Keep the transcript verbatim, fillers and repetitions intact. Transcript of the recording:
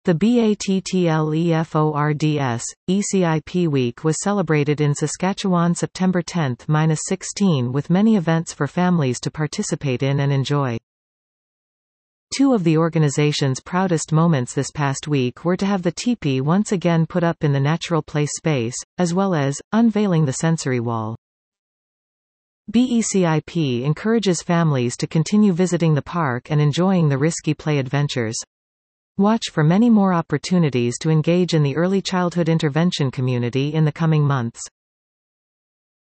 The BATTLEFORDS, E C I P Week was celebrated in Saskatchewan September tenth to sixteenth with many events for families to participate in and enjoy. Two of the organization's proudest moments this past week were to have the teepee once again put up in the Natural Place space, as well as unveiling the sensory wall. B E C I P encourages families to continue visiting the park and enjoying the risky play adventures. Watch for many more opportunities to engage in the early childhood intervention community in the coming months.